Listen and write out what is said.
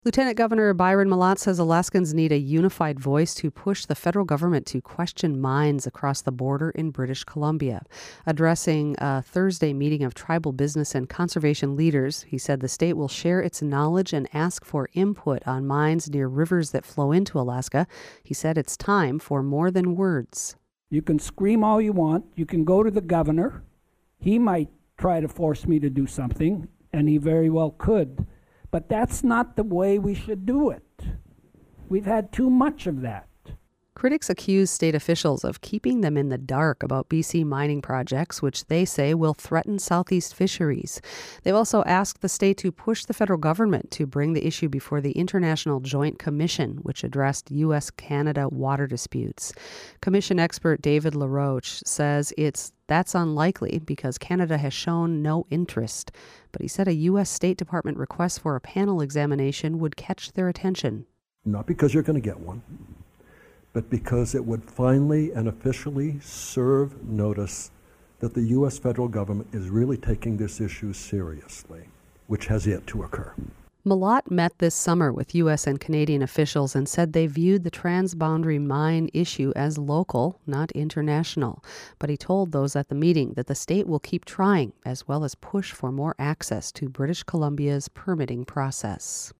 Lieutenant Governor Byron Mallott says Alaskans need a unified voice to push the federal government to question mines across the border in British Columbia. Addressing a Thursday meeting of tribal business and conservation leaders, he said the state will share its knowledge and ask for input on mines near rivers that flow into Alaska. He said it's time for more than words. You can scream all you want. You can go to the governor. He might try to force me to do something, and he very well could. But that's not the way we should do it. We've had too much of that. Critics accuse state officials of keeping them in the dark about BC mining projects, which they say will threaten Southeast fisheries. They've also asked the state to push the federal government to bring the issue before the International Joint Commission, which addressed U.S.-Canada water disputes. Commission expert David LaRoche says that's unlikely because Canada has shown no interest. But he said a U.S. State Department request for a panel examination would catch their attention. Not because you're going to get one, but because it would finally and officially serve notice that the U.S. federal government is really taking this issue seriously, which has yet to occur. Mallott met this summer with U.S. and Canadian officials and said they viewed the transboundary mine issue as local, not international. But he told those at the meeting that the state will keep trying, as well as push for more access to British Columbia's permitting process.